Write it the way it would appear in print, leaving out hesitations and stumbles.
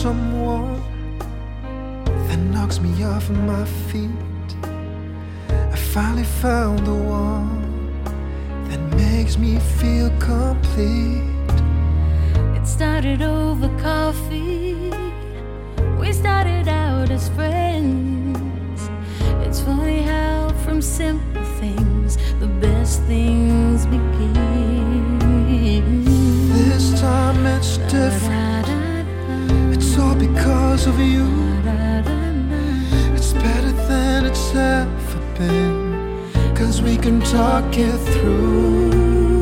someone that knocks me off of my feet. I finally found the one that makes me feel complete. It started over coffee. We started out as friends. It's funny how from simple things the best things begin. This time it's different. It's all because of you. It's better than it's ever been, 'cause we can talk it through.